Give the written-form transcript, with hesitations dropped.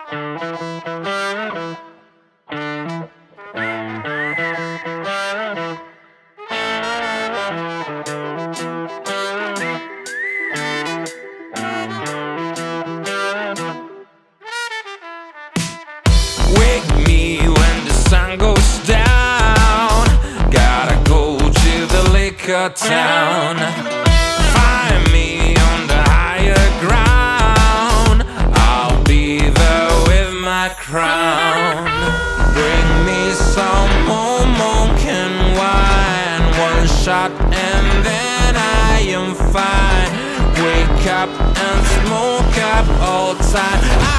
Wake me when the sun goes down. Gotta go to the liquor town. Find me on the higher ground. I'll be there with my crown. Bring me some more Moncton wine. One shot and then I am fine. Wake up and smoke up all time.